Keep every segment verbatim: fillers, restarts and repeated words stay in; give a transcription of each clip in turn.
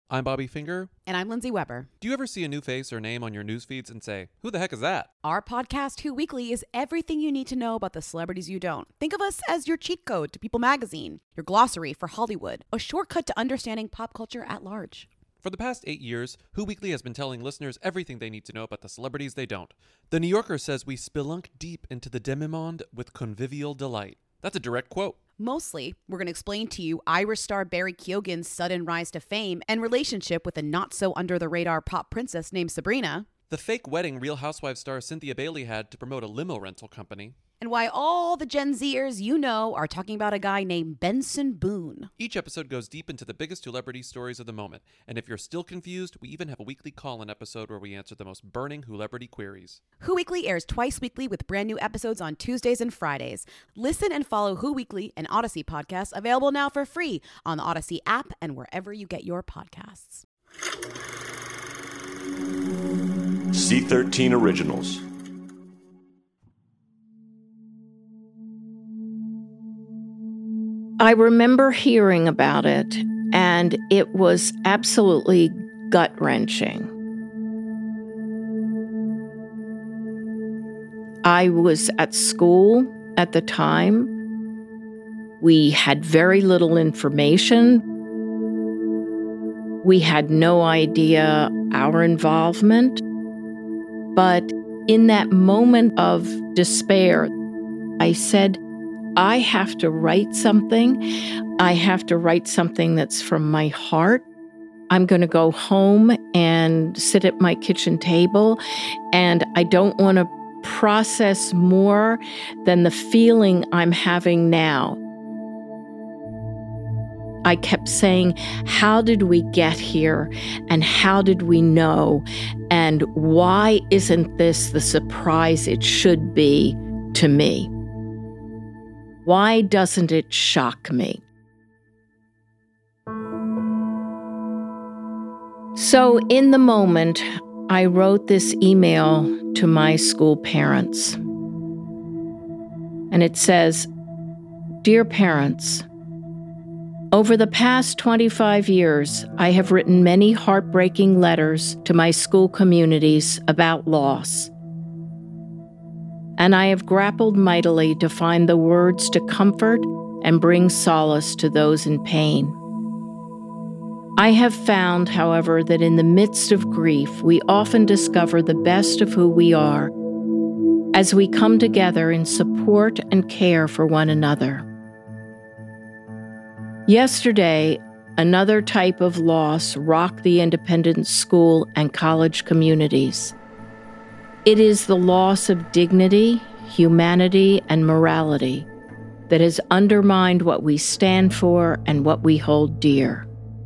I'm Bobby Finger. And I'm Lindsay Weber. Do you ever see a new face or name on your news feeds and say, who the heck is that? Our podcast, Who Weekly, is everything you need to know about the celebrities you don't. Think of us as your cheat code to People magazine, your glossary for Hollywood, a shortcut to understanding pop culture at large. For the past eight years, Who Weekly has been telling listeners everything they need to know about the celebrities they don't. The New Yorker says we spelunk deep into the demi-monde with convivial delight. That's a direct quote. Mostly, we're going to explain to you Irish star Barry Keoghan's sudden rise to fame and relationship with a not-so-under-the-radar pop princess named Sabrina. The fake wedding Real Housewives star Cynthia Bailey had to promote a limo rental company. And why all the Gen Zers you know are talking about a guy named Benson Boone. Each episode goes deep into the biggest celebrity stories of the moment. And if you're still confused, we even have a weekly call-in episode where we answer the most burning celebrity queries. Who Weekly airs twice weekly with brand new episodes on Tuesdays and Fridays. Listen and follow Who Weekly, an Odyssey podcast, available now for free on the Odyssey app and wherever you get your podcasts. C thirteen Originals. I remember hearing about it, and it was absolutely gut-wrenching. I was at school at the time. We had very little information. We had no idea our involvement. But in that moment of despair, I said, I have to write something. I have to write something that's from my heart. I'm going to go home and sit at my kitchen table, and I don't want to process more than the feeling I'm having now. I kept saying, how did we get here? And how did we know? And why isn't this the surprise it should be to me? Why doesn't it shock me? So in the moment, I wrote this email to my school parents. And it says, Dear parents, over the past twenty-five years, I have written many heartbreaking letters to my school communities about loss. And I have grappled mightily to find the words to comfort and bring solace to those in pain. I have found, however, that in the midst of grief, we often discover the best of who we are as we come together in support and care for one another. Yesterday, another type of loss rocked the independent school and college communities. It is the loss of dignity, humanity, and morality that has undermined what we stand for and what we hold dear.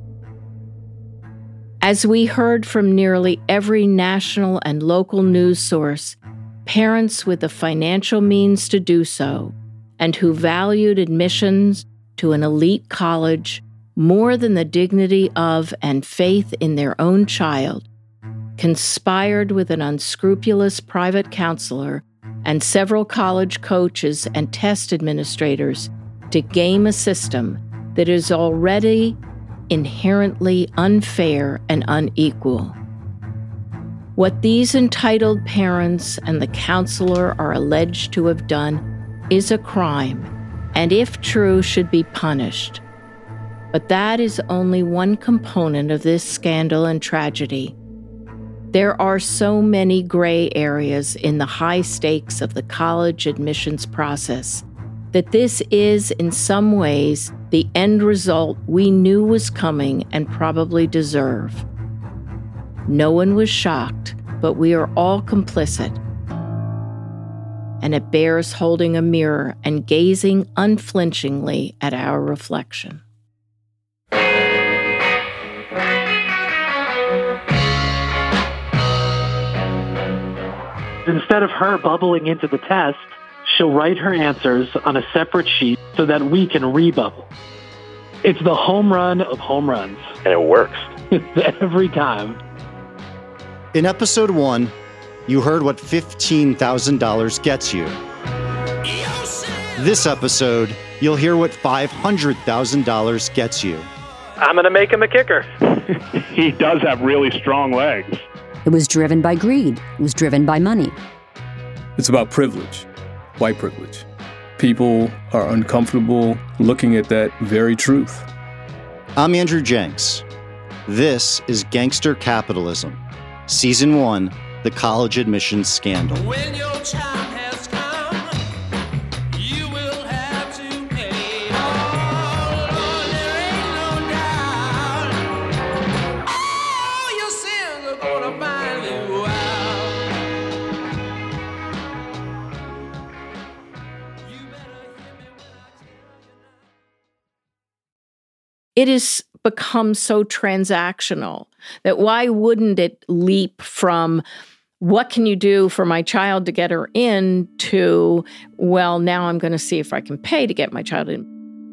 As we heard from nearly every national and local news source, parents with the financial means to do so, and who valued admissions to an elite college more than the dignity of and faith in their own child, conspired with an unscrupulous private counselor and several college coaches and test administrators to game a system that is already inherently unfair and unequal. What these entitled parents and the counselor are alleged to have done is a crime, and if true, should be punished. But that is only one component of this scandal and tragedy. There are so many gray areas in the high stakes of the college admissions process that this is, in some ways, the end result we knew was coming and probably deserve. No one was shocked, but we are all complicit. And it bears holding a mirror and gazing unflinchingly at our reflection. Instead of her bubbling into the test, she'll write her answers on a separate sheet so that we can rebubble. It's the home run of home runs. And it works. Every time. In episode one, you heard what fifteen thousand dollars gets you. This episode, you'll hear what five hundred thousand dollars gets you. I'm going to make him a kicker. he does have really strong legs. It was driven by greed. It was driven by money. It's about privilege, white privilege. People are uncomfortable looking at that very truth. I'm Andrew Jenks. This is Gangster Capitalism, Season one, The College Admissions Scandal. When your time has come, you will have to pay. Oh, Lord, there ain't no doubt. All your sins are gonna find you out. You better hear me when I tell you now. It has become so transactional that why wouldn't it leap from what can you do for my child to get her in to, well, now I'm going to see if I can pay to get my child in.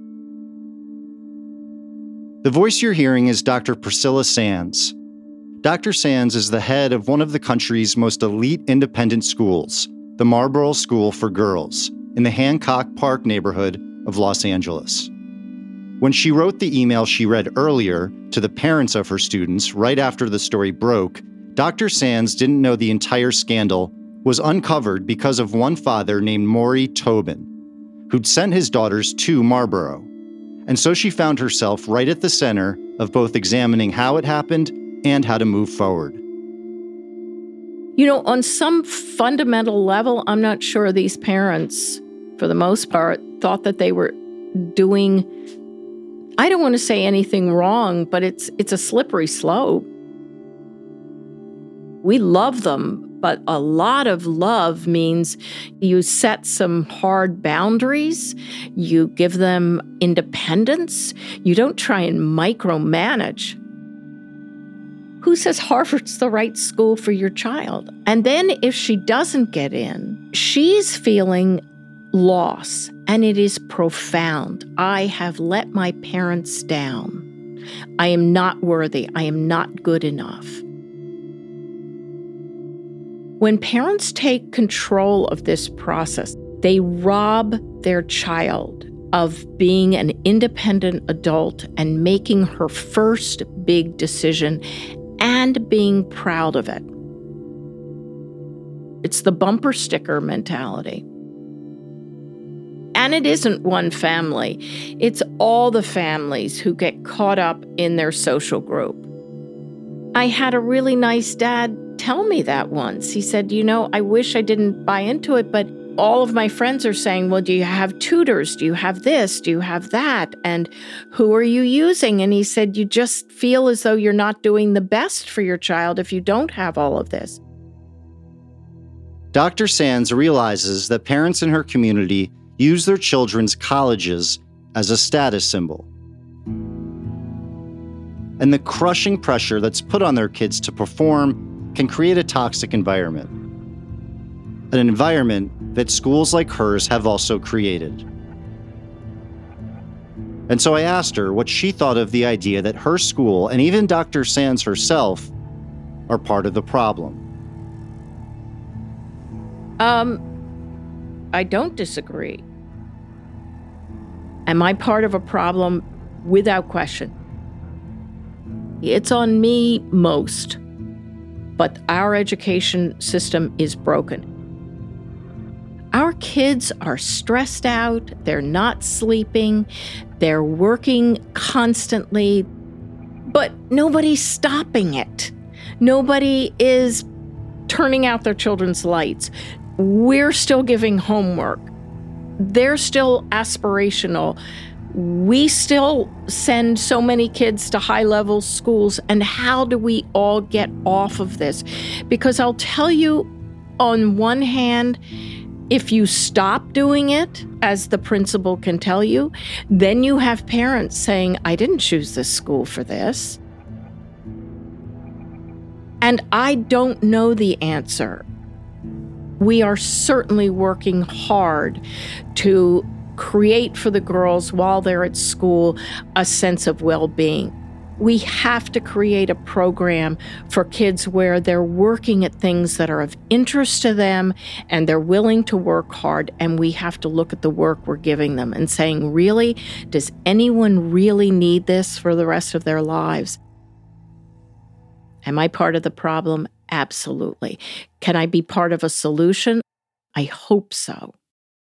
The voice you're hearing is Doctor Priscilla Sands. Doctor Sands is the head of one of the country's most elite independent schools, the Marlboro School for Girls, in the Hancock Park neighborhood of Los Angeles. When she wrote the email she read earlier to the parents of her students right after the story broke, Doctor Sands didn't know the entire scandal was uncovered because of one father named Maury Tobin, who'd sent his daughters to Marlboro. And so she found herself right at the center of both examining how it happened and how to move forward. You know, on some fundamental level, I'm not sure these parents, for the most part, thought that they were doing, I don't want to say anything wrong, but it's it's a slippery slope. We love them, but a lot of love means you set some hard boundaries, you give them independence, you don't try and micromanage. Who says Harvard's the right school for your child? And then if she doesn't get in, she's feeling loss, and it is profound. I have let my parents down. I am not worthy. I am not good enough. When parents take control of this process, they rob their child of being an independent adult and making her first big decision and being proud of it. It's the bumper sticker mentality. And it isn't one family. It's all the families who get caught up in their social group. I had a really nice dad tell me that once. He said, you know, I wish I didn't buy into it, but all of my friends are saying, well, do you have tutors? Do you have this? Do you have that? And who are you using? And he said, you just feel as though you're not doing the best for your child if you don't have all of this. Doctor Sands realizes that parents in her community use their children's colleges as a status symbol. And the crushing pressure that's put on their kids to perform can create a toxic environment. An environment that schools like hers have also created. And so I asked her what she thought of the idea that her school, and even Doctor Sands herself, are part of the problem. Um, I don't disagree. Am I part of a problem? Without question. It's on me most. But our education system is broken. Our kids are stressed out, they're not sleeping, they're working constantly, but nobody's stopping it. Nobody is turning out their children's lights. We're still giving homework. They're still aspirational. We still send so many kids to high-level schools, and how do we all get off of this? Because I'll tell you, on one hand, if you stop doing it, as the principal can tell you, then you have parents saying, I didn't choose this school for this. And I don't know the answer. We are certainly working hard to create for the girls while they're at school a sense of well-being. We have to create a program for kids where they're working at things that are of interest to them and they're willing to work hard, and we have to look at the work we're giving them and saying, really, does anyone really need this for the rest of their lives? Am I part of the problem? Absolutely. Can I be part of a solution? I hope so.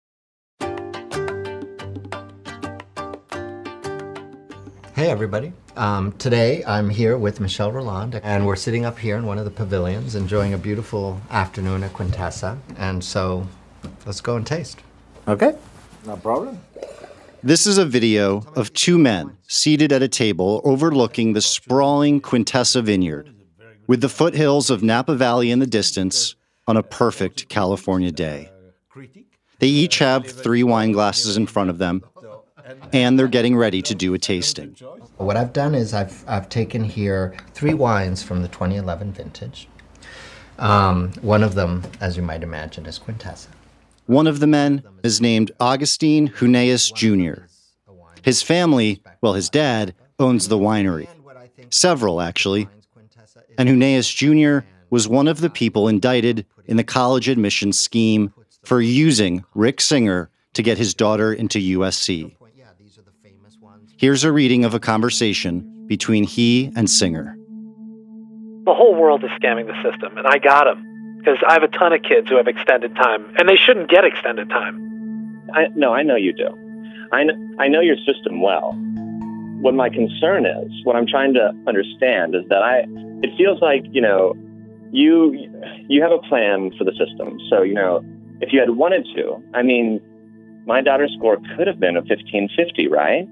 Hey, everybody. Um, today, I'm here with Michelle Roland, and we're sitting up here in one of the pavilions enjoying a beautiful afternoon at Quintessa. And so, let's go and taste. Okay, no problem. This is a video of two men seated at a table overlooking the sprawling Quintessa vineyard, with the foothills of Napa Valley in the distance on a perfect California day. They each have three wine glasses in front of them, and they're getting ready to do a tasting. What I've done is I've, I've taken here three wines from the twenty eleven vintage. Um, one of them, as you might imagine, is Quintessa. One of the men is named Augustine Huneeus Junior His family, well, his dad, owns the winery. Several, actually. And Huneeus Junior was one of the people indicted in the college admissions scheme for using Rick Singer to get his daughter into U S C. Here's a reading of a conversation between he and Singer. The whole world is scamming the system, and I got them. Because I have a ton of kids who have extended time, and they shouldn't get extended time. I, no, I know you do. I know, I know your system well. What my concern is, what I'm trying to understand is that I, it feels like, you know, you you have a plan for the system. So, you know, if you had wanted to, I mean, my daughter's score could have been a fifteen fifty, right?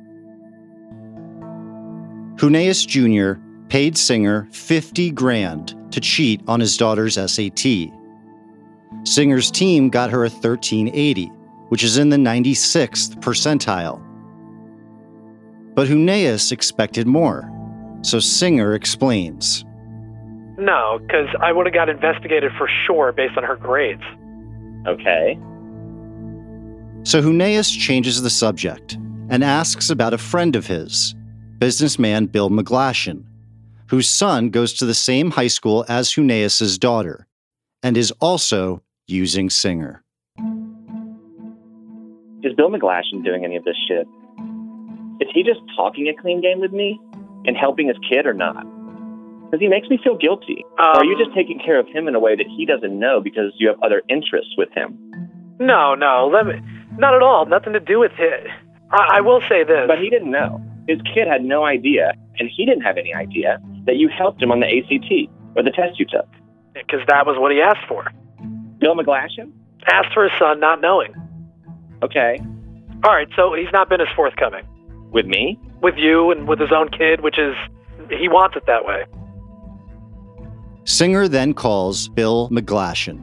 Huneeus Junior paid Singer fifty grand to cheat on his daughter's S A T. Singer's team got her a thirteen eighty, which is in the ninety-sixth percentile. But Huneeus expected more, so Singer explains. No, because I would have got investigated for sure based on her grades. Okay. So Huneeus changes the subject and asks about a friend of his, businessman Bill McGlashan, whose son goes to the same high school as Huneeus' daughter and is also using Singer. Is Bill McGlashan doing any of this shit? Is he just talking a clean game with me and helping his kid or not? Because he makes me feel guilty. Um, or are you just taking care of him in a way that he doesn't know because you have other interests with him? No, no, let me, not at all. Nothing to do with it. I, I will say this. But he didn't know. His kid had no idea, and he didn't have any idea that you helped him on the A C T, or the test you took. Because that was what he asked for. Bill McGlashan? Asked for his son, not knowing. Okay. All right, so he's not been as forthcoming. With me? With you and with his own kid, which is, he wants it that way. Singer then calls Bill McGlashan.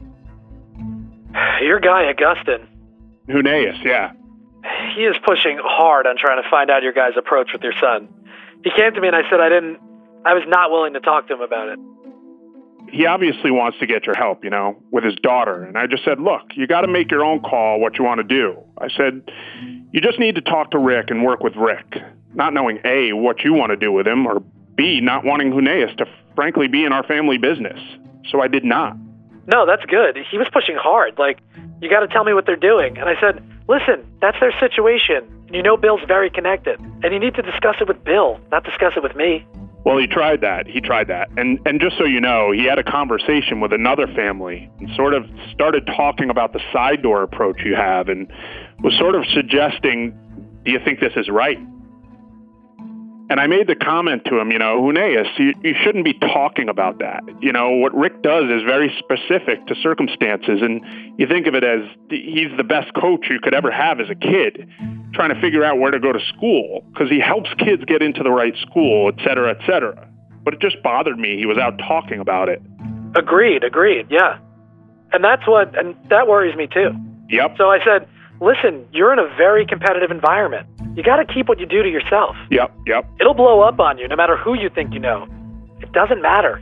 Your guy, Augustine. Huneeus, yeah. He is pushing hard on trying to find out your guys' approach with your son. He came to me and I said I didn't, I was not willing to talk to him about it. He obviously wants to get your help, you know, with his daughter. And I just said, look, you got to make your own call what you want to do. I said, you just need to talk to Rick and work with Rick, not knowing A, what you want to do with him, or B, not wanting Huneeus to frankly be in our family business. So I did not. No, that's good. He was pushing hard. Like, you got to tell me what they're doing. And I said, listen, that's their situation. You know Bill's very connected. And you need to discuss it with Bill, not discuss it with me. Well, he tried that. He tried that. And and just so you know, he had a conversation with another family and sort of started talking about the side door approach you have and was sort of suggesting, do you think this is right? And I made the comment to him, you know, Huneeus, you, you shouldn't be talking about that. You know, what Rick does is very specific to circumstances, and you think of it as he's the best coach you could ever have as a kid, trying to figure out where to go to school, because he helps kids get into the right school, et cetera, et cetera. But it just bothered me he was out talking about it. Agreed, agreed, yeah. And that's what, and that worries me too. Yep. So I said, listen, you're in a very competitive environment. You got to keep what you do to yourself. Yep, yep. It'll blow up on you no matter who you think you know. It doesn't matter.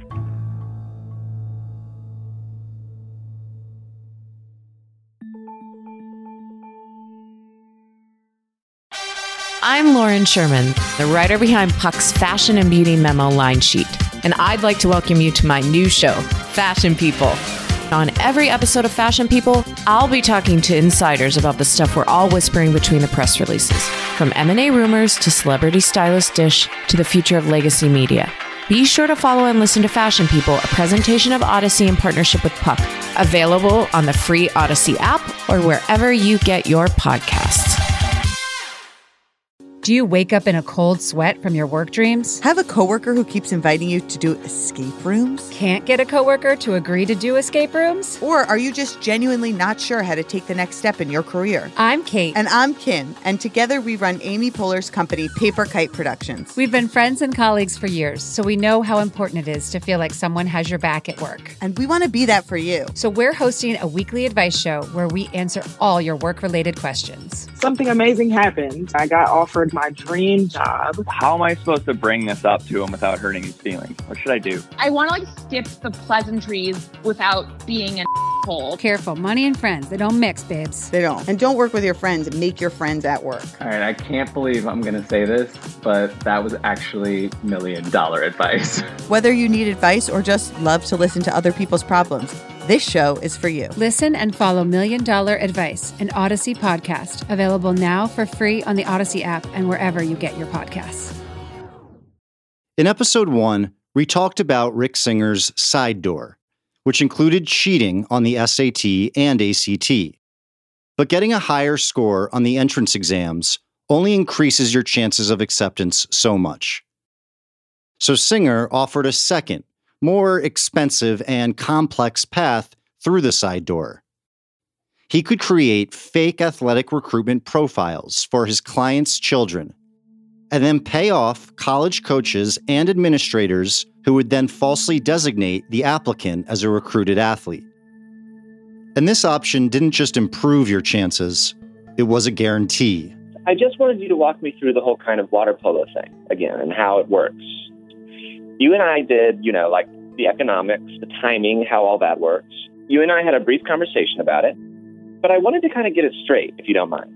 I'm Lauren Sherman, the writer behind Puck's Fashion and Beauty Memo line sheet. And I'd like to welcome you to my new show, Fashion People. On every episode of Fashion People, I'll be talking to insiders about the stuff we're all whispering between the press releases. From M and A rumors to celebrity stylist dish to the future of legacy media. Be sure to follow and listen to Fashion People, a presentation of Odyssey in partnership with Puck, available on the free Odyssey app or wherever you get your podcasts. Do you wake up in a cold sweat from your work dreams? Have a coworker who keeps inviting you to do escape rooms? Can't get a coworker to agree to do escape rooms? Or are you just genuinely not sure how to take the next step in your career? I'm Kate. And I'm Kim. And together we run Amy Poehler's company, Paper Kite Productions. We've been friends and colleagues for years, so we know how important it is to feel like someone has your back at work. And we want to be that for you. So we're hosting a weekly advice show where we answer all your work-related questions. Something amazing happened. I got offered my dream job. How am I supposed to bring this up to him without hurting his feelings? What should I do? I want to like skip the pleasantries without being an asshole. Careful, money and friends, they don't mix, babes. They don't. And don't work with your friends. Make your friends at work. All right, I can't believe I'm going to say this, but that was actually million dollar advice. Whether you need advice or just love to listen to other people's problems, this show is for you. Listen and follow Million Dollar Advice, an Odyssey podcast, available now for free on the Odyssey app and wherever you get your podcasts. In episode one, we talked about Rick Singer's side door, which included cheating on the S A T and A C T. But getting a higher score on the entrance exams only increases your chances of acceptance so much. So Singer offered a second, more expensive and complex path through the side door. He could create fake athletic recruitment profiles for his clients' children, and then pay off college coaches and administrators who would then falsely designate the applicant as a recruited athlete. And this option didn't just improve your chances, it was a guarantee. I just wanted you to walk me through the whole kind of water polo thing again and how it works. You and I did, you know, like the economics, the timing, how all that works. You and I had a brief conversation about it, but I wanted to kind of get it straight, if you don't mind.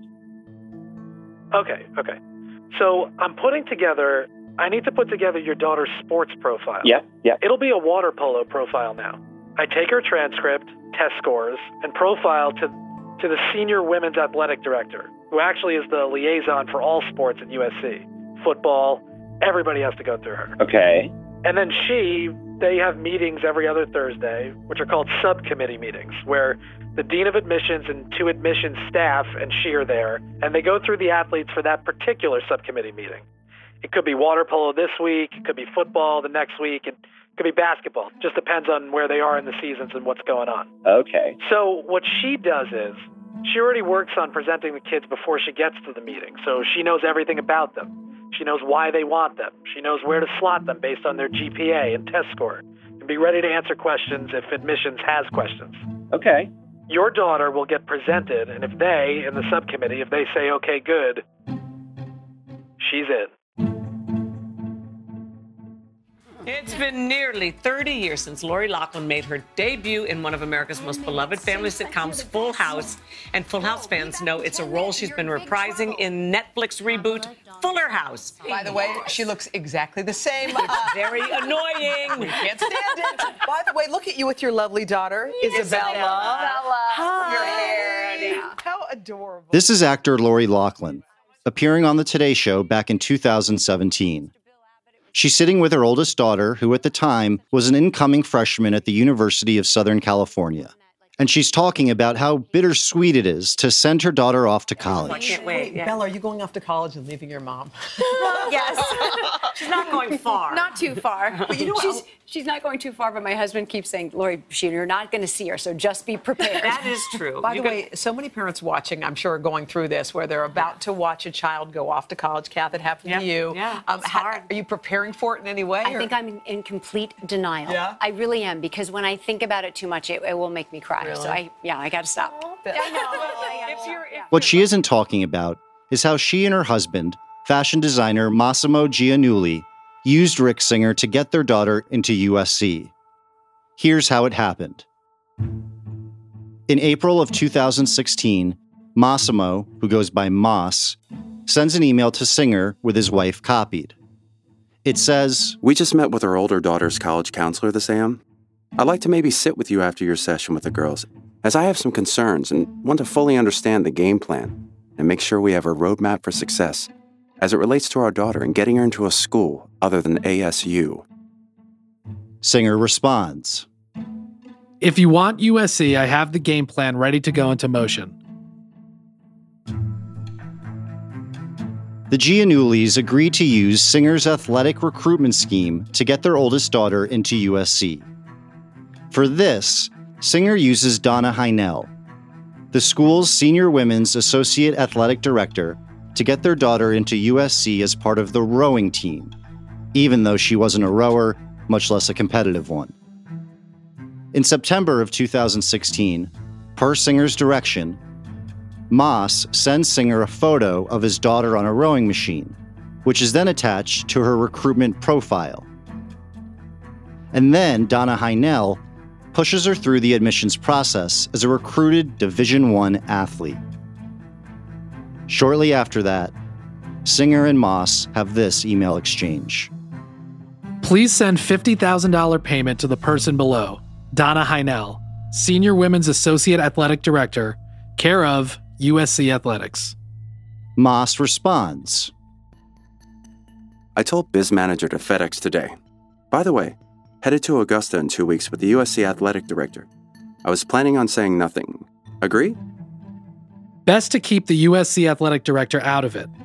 Okay, okay. So I'm putting together, I need to put together your daughter's sports profile. Yeah, yeah. It'll be a water polo profile now. I take her transcript, test scores, and profile to, to the senior women's athletic director, who actually is the liaison for all sports at U S C. Football, everybody has to go through her. Okay. And then she, they have meetings every other Thursday, which are called subcommittee meetings, where the dean of admissions and two admissions staff and she are there, and they go through the athletes for that particular subcommittee meeting. It could be water polo this week, it could be football the next week, it could be basketball. Just depends on where they are in the seasons and what's going on. Okay. So what she does is, she already works on presenting the kids before she gets to the meeting, so she knows everything about them. She knows why they want them. She knows where to slot them based on their G P A and test score, and be ready to answer questions if admissions has questions. Okay. Your daughter will get presented, and if they, in the subcommittee, if they say, okay, good, she's in. It's been nearly thirty years since Lori Loughlin made her debut in one of America's most beloved family sitcoms, Full House. And Full House fans know it's a role she's been reprising in Netflix reboot Fuller House. By the way, she looks exactly the same. Uh, Very annoying. We can't stand it. By the way, look at you with your lovely daughter, Isabella. Isabella. Hi. Your hair, honey. How adorable. This is actor Lori Loughlin, appearing on The Today Show back in two thousand seventeen. She's sitting with her oldest daughter, who at the time was an incoming freshman at the University of Southern California. And she's talking about how bittersweet it is to send her daughter off to college. I can't wait. Yeah. Bella, are you going off to college and leaving your mom? Yes. She's not going far. Not too far. But you know what? she's, she's not going too far, but my husband keeps saying, Lori, she, you're not going to see her, so just be prepared. That is true. By you the can... way, so many parents watching, I'm sure, are going through this, where they're about to watch a child go off to college. Kath, it happened yeah. to you. Yeah, um, it's how, hard. Are you preparing for it in any way? I or? think I'm in, in complete denial. Yeah? I really am, because when I think about it too much, it, it will make me cry. Really? So I, yeah, I got to stop. I know. If you're, if What she isn't talking about is how she and her husband, fashion designer Massimo Giannulli, used Rick Singer to get their daughter into U S C. Here's how it happened. In April of two thousand sixteen, Massimo, who goes by Moss, sends an email to Singer with his wife copied. It says, "We just met with our older daughter's college counselor, the Sam. I'd like to maybe sit with you after your session with the girls, as I have some concerns and want to fully understand the game plan and make sure we have a roadmap for success as it relates to our daughter and getting her into a school other than A S U. Singer responds. If you want U S C, I have the game plan ready to go into motion. The Giannullis agree to use Singer's athletic recruitment scheme to get their oldest daughter into U S C. For this, Singer uses Donna Heinel, the school's senior women's associate athletic director, to get their daughter into U S C as part of the rowing team, even though she wasn't a rower, much less a competitive one. In September of two thousand sixteen, per Singer's direction, Moss sends Singer a photo of his daughter on a rowing machine, which is then attached to her recruitment profile. And then Donna Heinel pushes her through the admissions process as a recruited Division I athlete. Shortly after that, Singer and Moss have this email exchange. Please send fifty thousand dollars payment to the person below, Donna Heinel, Senior Women's Associate Athletic Director, care of U S C Athletics. Moss responds. I told Biz Manager to FedEx today. By the way, headed to Augusta in two weeks with the U S C Athletic Director. I was planning on saying nothing. Agree? Best to keep the U S C Athletic Director out of it.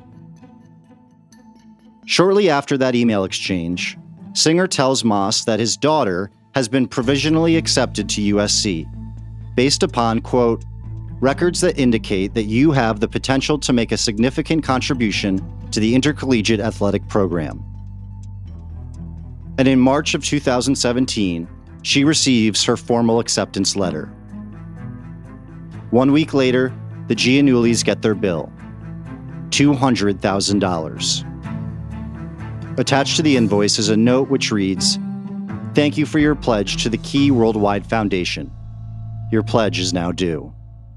Shortly after that email exchange, Singer tells Moss that his daughter has been provisionally accepted to U S C, based upon, quote, records that indicate that you have the potential to make a significant contribution to the intercollegiate athletic program. And in March of two thousand seventeen, she receives her formal acceptance letter. One week later, the Giannullis get their bill, two hundred thousand dollars. Attached to the invoice is a note which reads, "Thank you for your pledge to the Key Worldwide Foundation. Your pledge is now due."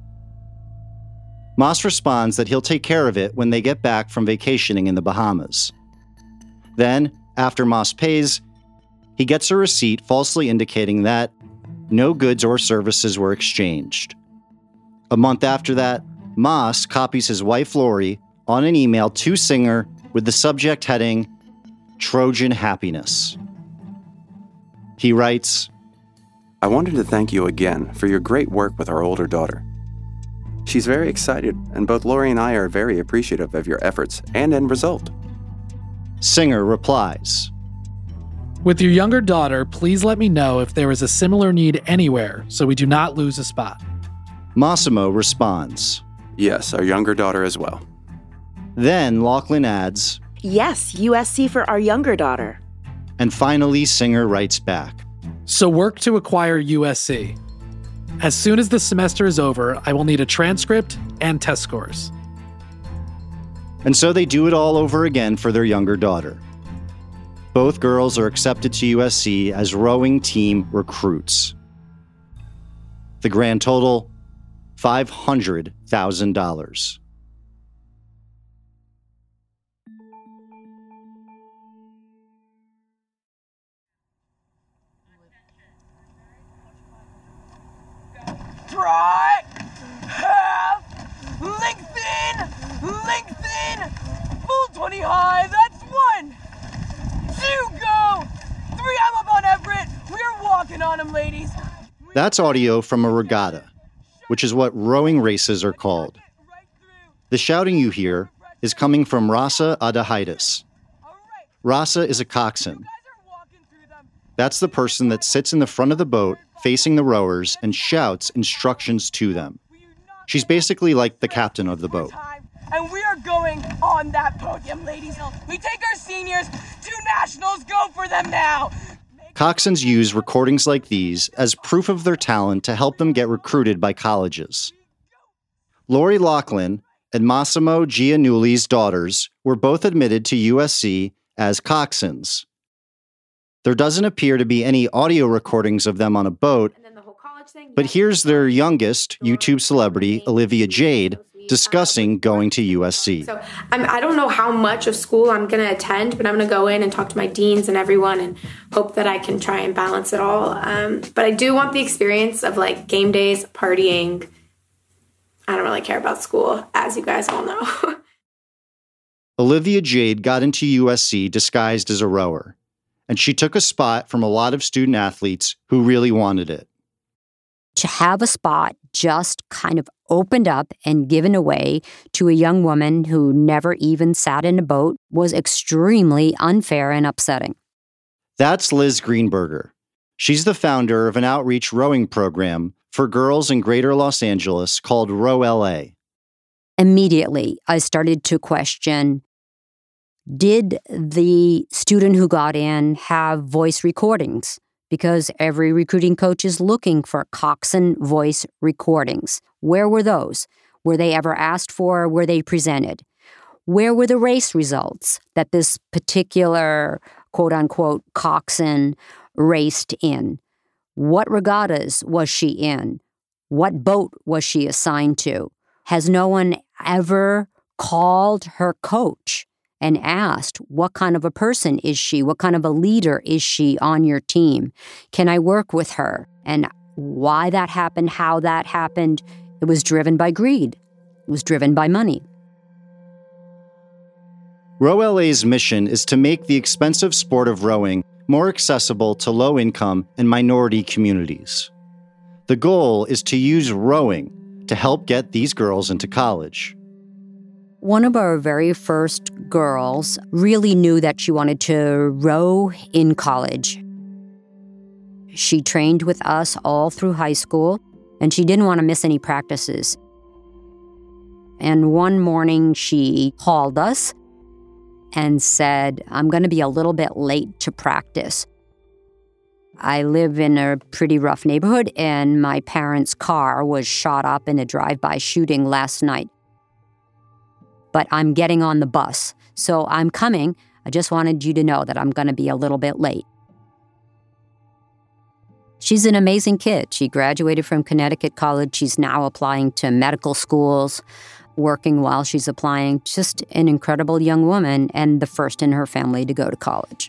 Moss responds that he'll take care of it when they get back from vacationing in the Bahamas. Then, after Moss pays, he gets a receipt falsely indicating that no goods or services were exchanged. A month after that, Moss copies his wife Lori on an email to Singer with the subject heading, Trojan Happiness. He writes, I wanted to thank you again for your great work with our older daughter. She's very excited, and both Lori and I are very appreciative of your efforts and end result. Singer replies, With your younger daughter, please let me know if there is a similar need anywhere so we do not lose a spot. Massimo responds, Yes, our younger daughter as well. Then Lachlan adds, Yes, U S C for our younger daughter. And finally, Singer writes back, So work to acquire U S C. As soon as the semester is over, I will need a transcript and test scores. And so they do it all over again for their younger daughter. Both girls are accepted to U S C as rowing team recruits. The grand total, five hundred thousand dollars. Try, half, lengthen, lengthen, full twenty high, that's one, two go, three, I'm up on Everett, we're walking on him, ladies. That's audio from a regatta, which is what rowing races are called. The shouting you hear is coming from Rasa Adahaitis. Rasa is a coxswain. That's the person that sits in the front of the boat facing the rowers and shouts instructions to them. She's basically like the captain of the boat. And we are going on that podium, ladies. We take our seniors to nationals, go for them now. Coxswains use recordings like these as proof of their talent to help them get recruited by colleges. Lori Lachlan and Massimo Giannulli's daughters were both admitted to U S C as coxswains. There doesn't appear to be any audio recordings of them on a boat, but here's their youngest YouTube celebrity, Olivia Jade, discussing going to U S C. So I'm, I don't know how much of school I'm going to attend, but I'm going to go in and talk to my deans and everyone and hope that I can try and balance it all. Um, but I do want the experience of like game days, partying. I don't really care about school, as you guys all know. Olivia Jade got into U S C disguised as a rower. and she took a spot from a lot of student athletes who really wanted it. To have a spot just kind of opened up and given away to a young woman who never even sat in a boat was extremely unfair and upsetting. That's Liz Greenberger. She's the founder of an outreach rowing program for girls in Greater Los Angeles called Row L A. Immediately, I started to question, did the student who got in have voice recordings? Because every recruiting coach is looking for coxswain voice recordings. Where were those? Were they ever asked for? Were they presented? Where were the race results that this particular quote-unquote coxswain raced in? What regattas was she in? What boat was she assigned to? Has no one ever called her coach and asked, what kind of a person is she? What kind of a leader is she on your team? Can I work with her? And why that happened, how that happened, it was driven by greed. It was driven by money. Row L A's mission is to make the expensive sport of rowing more accessible to low-income and minority communities. The goal is to use rowing to help get these girls into college. One of our very first girls really knew that she wanted to row in college. She trained with us all through high school, and she didn't want to miss any practices. And one morning she called us and said, I'm going to be a little bit late to practice. I live in a pretty rough neighborhood, and my parents' car was shot up in a drive-by shooting last night. But I'm getting on the bus, so I'm coming. I just wanted you to know that I'm going to be a little bit late. She's an amazing kid. She graduated from Connecticut College. She's now applying to medical schools, working while she's applying. Just an incredible young woman and the first in her family to go to college.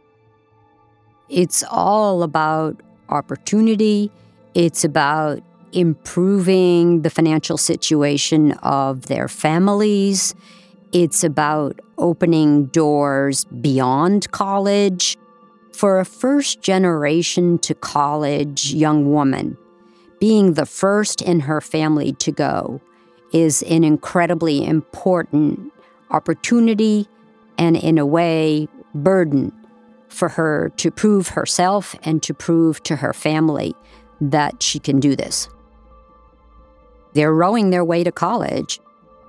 It's all about opportunity. It's about improving the financial situation of their families. It's about opening doors beyond college. For a first-generation to college young woman, being the first in her family to go is an incredibly important opportunity and, in a way, burden for her to prove herself and to prove to her family that she can do this. They're rowing their way to college.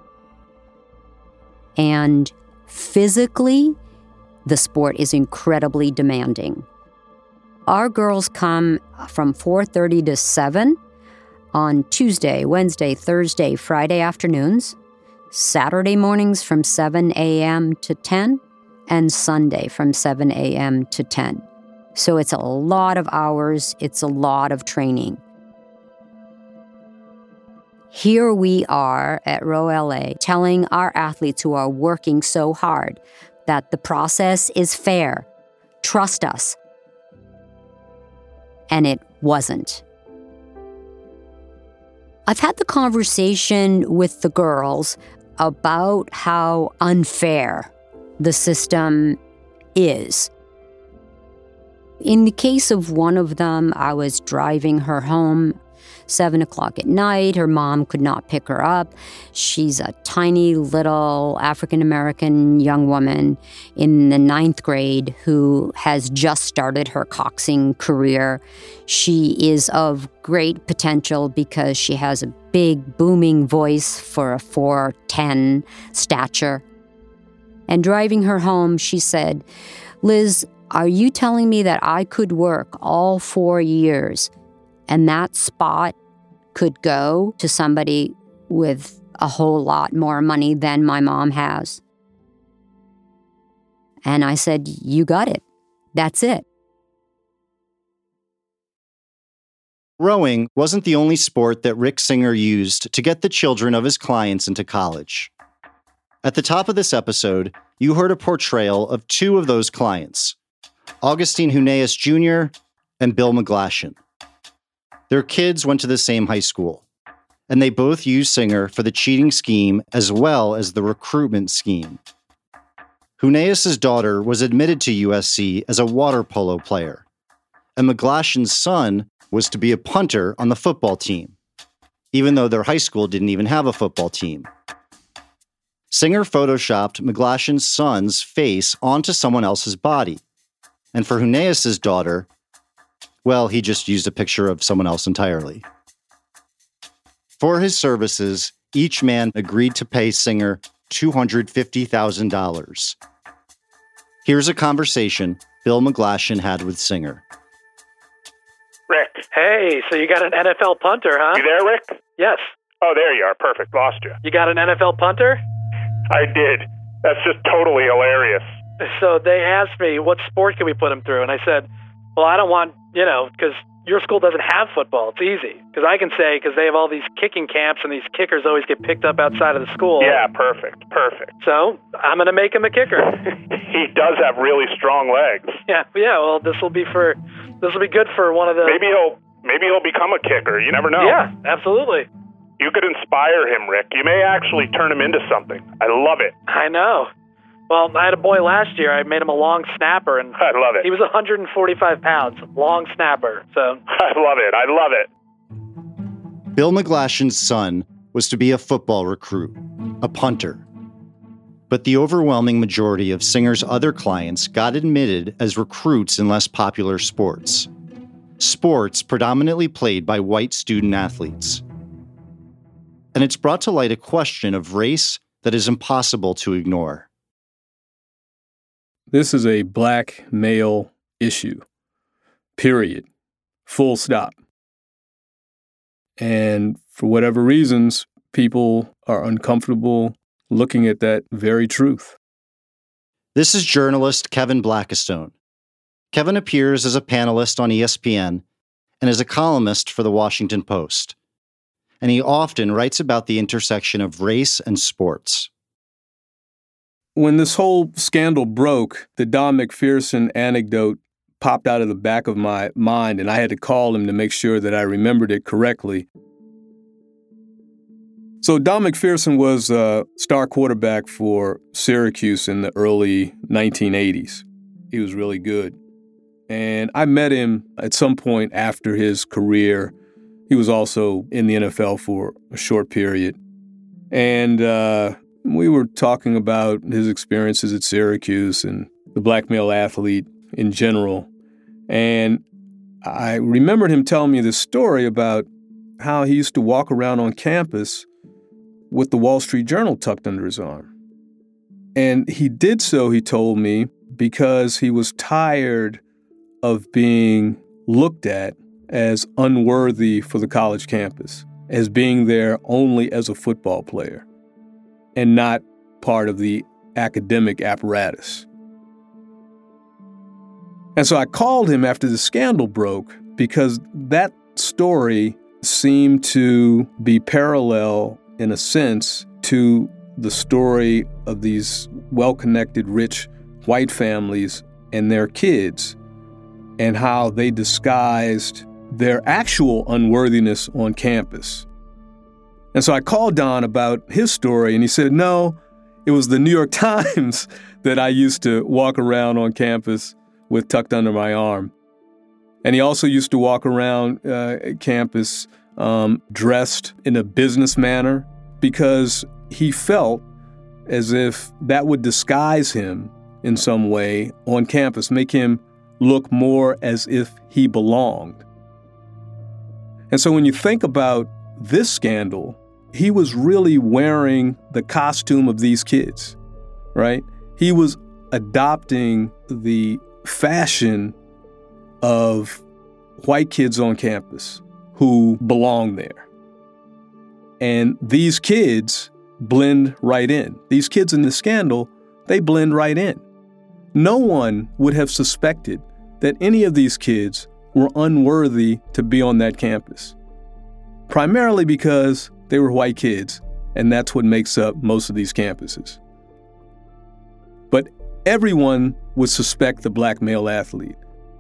And physically, the sport is incredibly demanding. Our girls come from four thirty to seven on Tuesday, Wednesday, Thursday, Friday afternoons, Saturday mornings from seven a.m. to ten, and Sunday from seven a.m. to ten. So it's a lot of hours, it's a lot of training. Here we are at Row L A telling our athletes who are working so hard that the process is fair. Trust us. And it wasn't. I've had the conversation with the girls about how unfair the system is. In the case of one of them, I was driving her home, seven o'clock at night. Her mom could not pick her up. She's a tiny little African-American young woman in the ninth grade who has just started her coxing career. She is of great potential because she has a big, booming voice for a four ten stature. And driving her home, she said, Liz, are you telling me that I could work all four years and that spot could go to somebody with a whole lot more money than my mom has? And I said, you got it. That's it. Rowing wasn't the only sport that Rick Singer used to get the children of his clients into college. At the top of this episode, you heard a portrayal of two of those clients, Augustine Huneeus Junior and Bill McGlashan. Their kids went to the same high school, and they both used Singer for the cheating scheme as well as the recruitment scheme. Huneeus' daughter was admitted to U S C as a water polo player, and McGlashan's son was to be a punter on the football team, even though their high school didn't even have a football team. Singer photoshopped McGlashan's son's face onto someone else's body, and for Huneeus' daughter, well, he just used a picture of someone else entirely. For his services, each man agreed to pay Singer two hundred fifty thousand dollars. Here's a conversation Bill McGlashan had with Singer. Rick. Hey, so you got an N F L punter, huh? You there, Rick? Yes. Oh, there you are. Perfect. Lost you. You got an N F L punter? I did. That's just totally hilarious. So they asked me, what sport can we put him through? And I said, well, I don't want, you know, because your school doesn't have football. It's easy. Because I can say, because they have all these kicking camps and these kickers always get picked up outside of the school. Yeah, perfect. Perfect. So I'm going to make him a kicker. He does have really strong legs. Yeah, yeah. Well, this will be for, this will be good for one of the. Maybe he'll, maybe he'll become a kicker. You never know. Yeah, absolutely. You could inspire him, Rick. You may actually turn him into something. I love it. I know. Well, I had a boy last year. I made him a long snapper, and I love it. He was one hundred forty-five pounds, long snapper. So I love it. I love it. Bill McGlashan's son was to be a football recruit, a punter. But the overwhelming majority of Singer's other clients got admitted as recruits in less popular sports. Sports predominantly played by white student athletes. And it's brought to light a question of race that is impossible to ignore. This is a black male issue, period, full stop. And for whatever reasons, people are uncomfortable looking at that very truth. This is journalist Kevin Blackistone. Kevin appears as a panelist on E S P N and as a columnist for the Washington Post. And he often writes about the intersection of race and sports. When this whole scandal broke, the Don McPherson anecdote popped out of the back of my mind, and I had to call him to make sure that I remembered it correctly. So Don McPherson was a star quarterback for Syracuse in the early nineteen eighties. He was really good. And I met him at some point after his career. He was also in the N F L for a short period. And uh, we were talking about his experiences at Syracuse and the black male athlete in general. And I remembered him telling me this story about how he used to walk around on campus with the Wall Street Journal tucked under his arm. And he did so, he told me, because he was tired of being looked at as unworthy for the college campus, as being there only as a football player and not part of the academic apparatus. And so I called him after the scandal broke because that story seemed to be parallel, in a sense, to the story of these well-connected, rich white families and their kids, and how they disguised their actual unworthiness on campus. And so I called Don about his story, and he said, no, it was the New York Times that I used to walk around on campus with tucked under my arm. And he also used to walk around uh, campus um, dressed in a business manner because he felt as if that would disguise him in some way on campus, make him look more as if he belonged. And so when you think about this scandal, he was really wearing the costume of these kids, right? He was adopting the fashion of white kids on campus who belong there. And these kids blend right in. These kids in the scandal, they blend right in. No one would have suspected that any of these kids were unworthy to be on that campus, primarily because they were white kids, and that's what makes up most of these campuses. But everyone would suspect the black male athlete.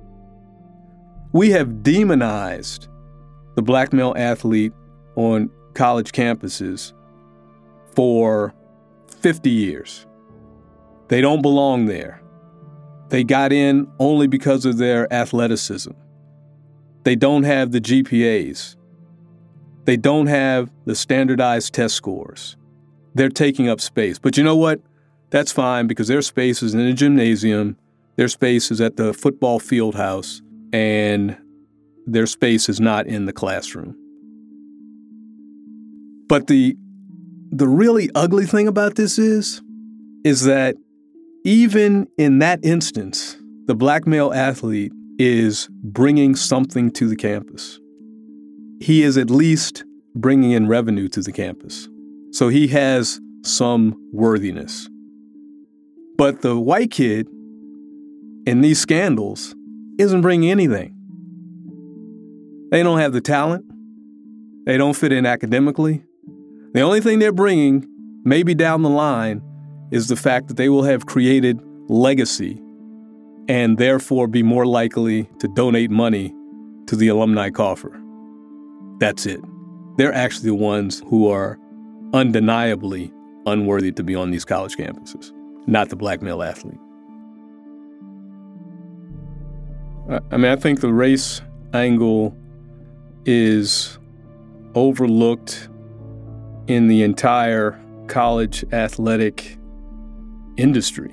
We have demonized the black male athlete on college campuses for fifty years. They don't belong there. They got in only because of their athleticism. They don't have the G P As. They don't have the standardized test scores. They're taking up space. But you know what? That's fine, because their space is in the gymnasium, their space is at the football field house, and their space is not in the classroom. But the the really ugly thing about this is, is that even in that instance, the black male athlete is bringing something to the campus. He is at least bringing in revenue to the campus. So he has some worthiness. But the white kid in these scandals isn't bringing anything. They don't have the talent. They don't fit in academically. The only thing they're bringing, maybe down the line, is the fact that they will have created legacy and therefore be more likely to donate money to the alumni coffer. That's it. They're actually the ones who are undeniably unworthy to be on these college campuses, not the black male athlete. I mean, I think the race angle is overlooked in the entire college athletic industry.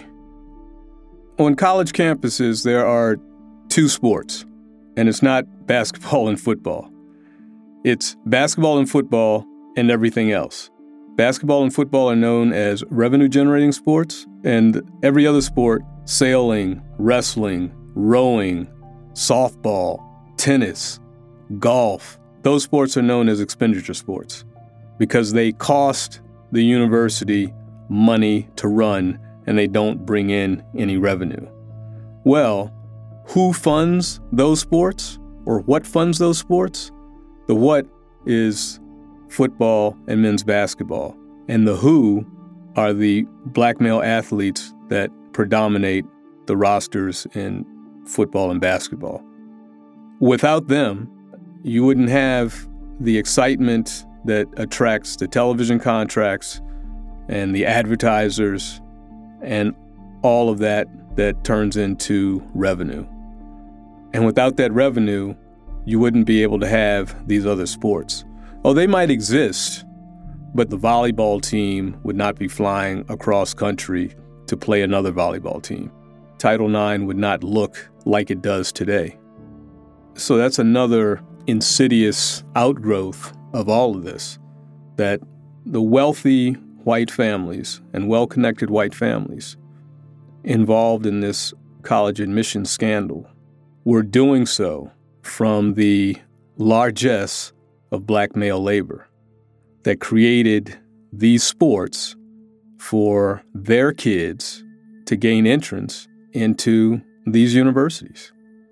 On college campuses, there are two sports, and it's not basketball and football. It's basketball and football and everything else. Basketball and football are known as revenue-generating sports, and every other sport, sailing, wrestling, rowing, softball, tennis, golf, those sports are known as expenditure sports because they cost the university money to run and they don't bring in any revenue. Well, who funds those sports, or what funds those sports? The what is football and men's basketball, and the who are the black male athletes that predominate the rosters in football and basketball. Without them, you wouldn't have the excitement that attracts the television contracts and the advertisers and all of that that turns into revenue. And without that revenue, you wouldn't be able to have these other sports. Oh, they might exist, but the volleyball team would not be flying across country to play another volleyball team. Title nine would not look like it does today. So that's another insidious outgrowth of all of this, that the wealthy white families and well-connected white families involved in this college admissions scandal were doing so from the largesse of black male labor that created these sports for their kids to gain entrance into these universities.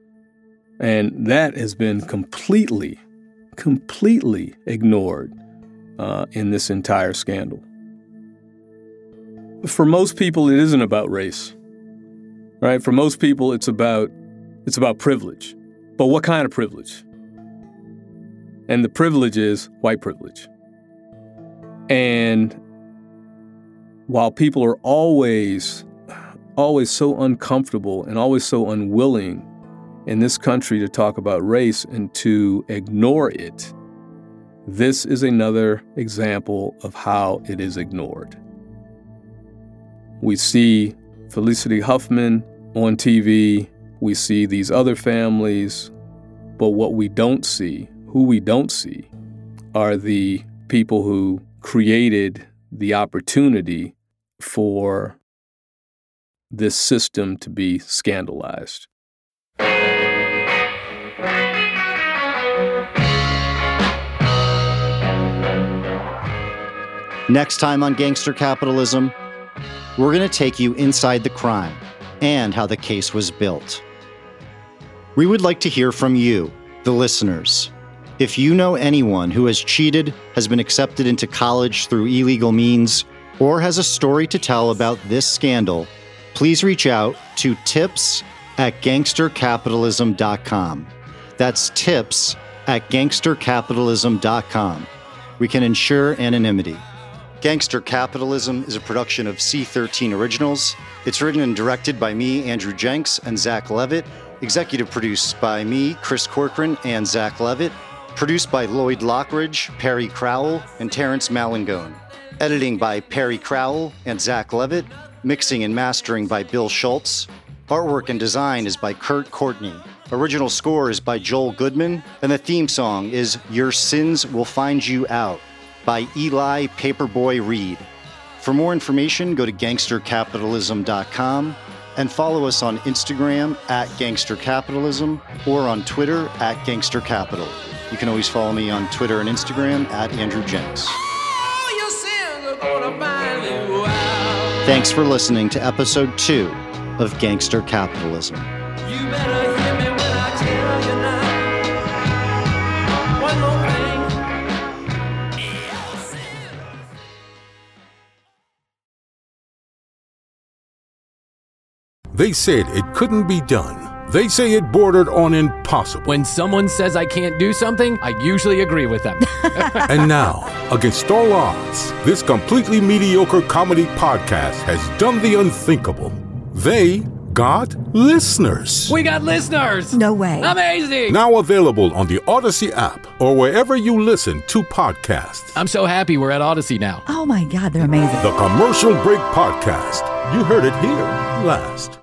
And that has been completely, completely ignored uh, in this entire scandal. For most people, it isn't about race, right? For most people, it's about it's about privilege. But what kind of privilege? And the privilege is white privilege. And while people are always, always so uncomfortable and always so unwilling in this country to talk about race and to ignore it, this is another example of how it is ignored. We see Felicity Huffman on T V. We see these other families. But what we don't see, who we don't see, are the people who created the opportunity for this system to be scandalized. Next time on Gangster Capitalism, we're going to take you inside the crime and how the case was built. We would like to hear from you, the listeners. If you know anyone who has cheated, has been accepted into college through illegal means, or has a story to tell about this scandal, please reach out to tips at gangster capitalism dot com. That's tips at gangster capitalism dot com. We can ensure anonymity. Gangster Capitalism is a production of C thirteen Originals. It's written and directed by me, Andrew Jenks, and Zach Levitt. Executive produced by me, Chris Corcoran, and Zach Levitt. Produced by Lloyd Lockridge, Perry Crowell, and Terrence Malangone. Editing by Perry Crowell and Zach Levitt. Mixing and mastering by Bill Schultz. Artwork and design is by Kurt Courtney. Original score is by Joel Goodman. And the theme song is Your Sins Will Find You Out by Eli Paperboy Reed. For more information, go to gangster capitalism dot com and follow us on Instagram at gangstercapitalism or on Twitter at gangstercapital. You can always follow me on Twitter and Instagram at Andrew Jenks. Thanks for listening to episode two of Gangster Capitalism. They said it couldn't be done. They say it bordered on impossible. When someone says I can't do something, I usually agree with them. And now, against all odds, this completely mediocre comedy podcast has done the unthinkable. They got listeners. We got listeners! No way. Amazing! Now available on the Odyssey app or wherever you listen to podcasts. I'm so happy we're at Odyssey now. Oh my God, they're amazing. The Commercial Break Podcast. You heard it here last.